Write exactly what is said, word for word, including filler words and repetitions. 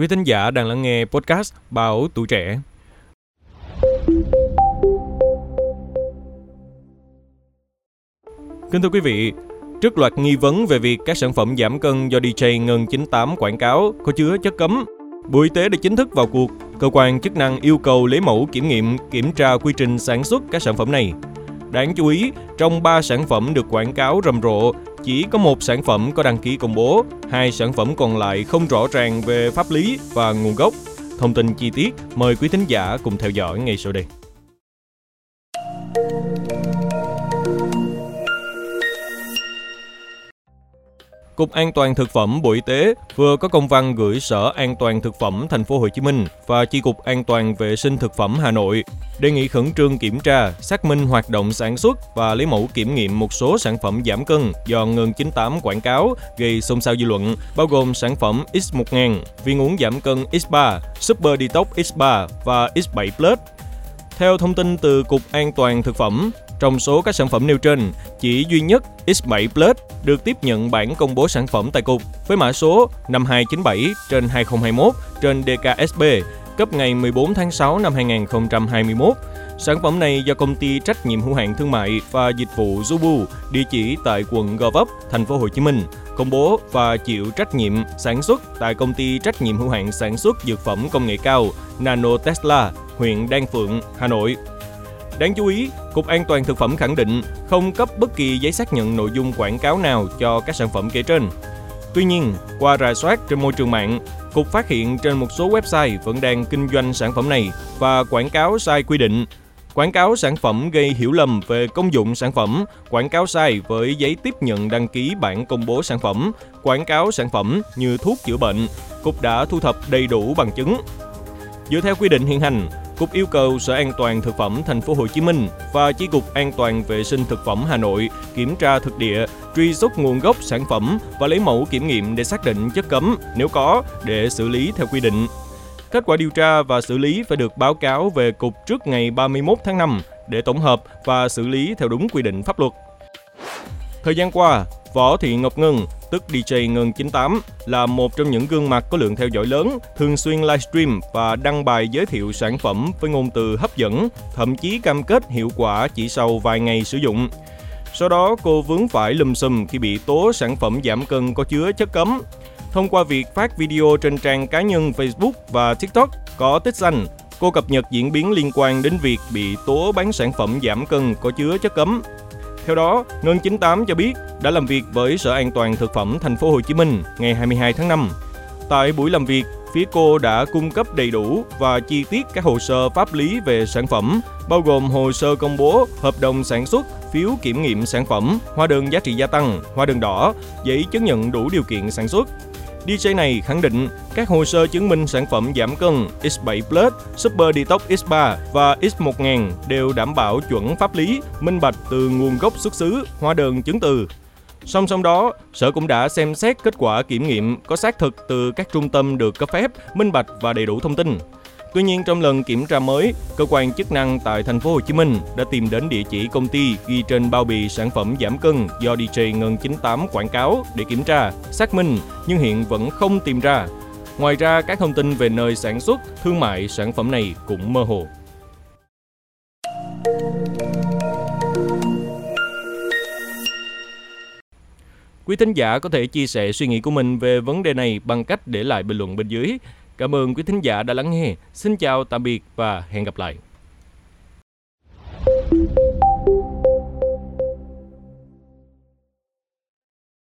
Quý thính giả đang lắng nghe podcast Báo Tuổi Trẻ. Kính thưa quý vị, trước loạt nghi vấn về việc các sản phẩm giảm cân do đê gi Ngân chín tám quảng cáo có chứa chất cấm, Bộ Y tế đã chính thức vào cuộc. Cơ quan chức năng yêu cầu lấy mẫu kiểm nghiệm, kiểm tra quy trình sản xuất các sản phẩm này. Đáng chú ý, trong ba sản phẩm được quảng cáo rầm rộ, chỉ có một sản phẩm có đăng ký công bố, hai sản phẩm còn lại không rõ ràng về pháp lý và nguồn gốc. Thông tin chi tiết, mời quý thính giả cùng theo dõi ngay sau đây. Cục An toàn thực phẩm Bộ Y tế vừa có công văn gửi Sở An toàn thực phẩm Thành phố Hồ Chí Minh và Chi cục An toàn vệ sinh thực phẩm Hà Nội đề nghị khẩn trương kiểm tra, xác minh hoạt động sản xuất và lấy mẫu kiểm nghiệm một số sản phẩm giảm cân do Ngân chín tám quảng cáo gây xôn xao dư luận, bao gồm sản phẩm X một nghìn, viên uống giảm cân X ba, Super Detox X ba và X bảy Plus. Theo thông tin từ Cục An toàn thực phẩm, trong số các sản phẩm nêu trên, chỉ duy nhất X bảy Plus được tiếp nhận bản công bố sản phẩm tại Cục với mã số năm hai chín bảy trên hai không hai mốt trên đê ca ét bê cấp ngày mười bốn tháng sáu năm hai nghìn không trăm hai mươi mốt. Sản phẩm này do công ty trách nhiệm hữu hạn thương mại và dịch vụ Zubu, địa chỉ tại quận Gò Vấp, Thành phố Hồ Chí Minh, công bố và chịu trách nhiệm sản xuất tại công ty trách nhiệm hữu hạn sản xuất dược phẩm công nghệ cao Nano Tesla, huyện Đan Phượng, Hà Nội. Đáng chú ý, Cục An toàn thực phẩm khẳng định không cấp bất kỳ giấy xác nhận nội dung quảng cáo nào cho các sản phẩm kể trên. Tuy nhiên, qua rà soát trên môi trường mạng, Cục phát hiện trên một số website vẫn đang kinh doanh sản phẩm này và quảng cáo sai quy định. Quảng cáo sản phẩm gây hiểu lầm về công dụng sản phẩm, quảng cáo sai với giấy tiếp nhận đăng ký bản công bố sản phẩm, quảng cáo sản phẩm như thuốc chữa bệnh. Cục đã thu thập đầy đủ bằng chứng. Dựa theo quy định hiện hành, Cục yêu cầu Sở An toàn thực phẩm Thành phố Hồ Chí Minh và Chi cục An toàn vệ sinh thực phẩm Hà Nội kiểm tra thực địa, truy xuất nguồn gốc sản phẩm và lấy mẫu kiểm nghiệm để xác định chất cấm nếu có để xử lý theo quy định. Kết quả điều tra và xử lý phải được báo cáo về Cục trước ngày ba mươi mốt tháng năm để tổng hợp và xử lý theo đúng quy định pháp luật. Thời gian qua, Võ Thị Ngọc Ngân, tức đê gi Ngân chín tám, là một trong những gương mặt có lượng theo dõi lớn, thường xuyên livestream và đăng bài giới thiệu sản phẩm với ngôn từ hấp dẫn, thậm chí cam kết hiệu quả chỉ sau vài ngày sử dụng. Sau đó, cô vướng phải lùm xùm khi bị tố sản phẩm giảm cân có chứa chất cấm. Thông qua việc phát video trên trang cá nhân Facebook và TikTok có tích xanh, cô cập nhật diễn biến liên quan đến việc bị tố bán sản phẩm giảm cân có chứa chất cấm. Theo đó, Ngân chín tám cho biết đã làm việc với Sở An toàn thực phẩm Thành phố Hồ Chí Minh ngày hai mươi hai tháng năm. Tại buổi làm việc, phía cô đã cung cấp đầy đủ và chi tiết các hồ sơ pháp lý về sản phẩm, bao gồm hồ sơ công bố, hợp đồng sản xuất, phiếu kiểm nghiệm sản phẩm, hóa đơn giá trị gia tăng, hóa đơn đỏ, giấy chứng nhận đủ điều kiện sản xuất. đê gi này khẳng định các hồ sơ chứng minh sản phẩm giảm cân X bảy Plus, Super Detox X ba và X một nghìn đều đảm bảo chuẩn pháp lý, minh bạch từ nguồn gốc xuất xứ, hóa đơn chứng từ. Song song đó, Sở cũng đã xem xét kết quả kiểm nghiệm có xác thực từ các trung tâm được cấp phép, minh bạch và đầy đủ thông tin. Tuy nhiên, trong lần kiểm tra mới, cơ quan chức năng tại Thành phố Hồ Chí Minh đã tìm đến địa chỉ công ty ghi trên bao bì sản phẩm giảm cân do đê gi Ngân chín tám quảng cáo để kiểm tra, xác minh, nhưng hiện vẫn không tìm ra. Ngoài ra, các thông tin về nơi sản xuất, thương mại sản phẩm này cũng mơ hồ. Quý thính giả có thể chia sẻ suy nghĩ của mình về vấn đề này bằng cách để lại bình luận bên dưới. Cảm ơn quý thính giả đã lắng nghe. Xin chào, tạm biệt và hẹn gặp lại.